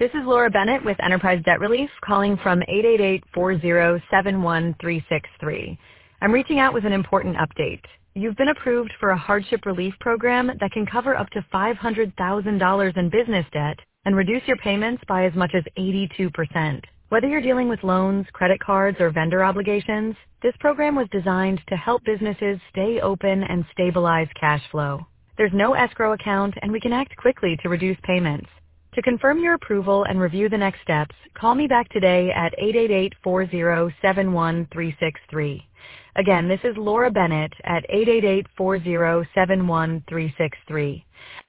This is Laura Bennett with Enterprise Debt Relief calling from 888-407-1363. I'm reaching out with an important update. You've been approved for a hardship relief program that can cover up to $500,000 in business debt and reduce your payments by as much as 82%. Whether you're dealing with loans, credit cards, or vendor obligations, this program was designed to help businesses stay open and stabilize cash flow. There's no escrow account, and we can act quickly to reduce payments. To confirm your approval and review the next steps, call me back today at 888-407-1363. Again, this is Laura Bennett at 888-407-1363.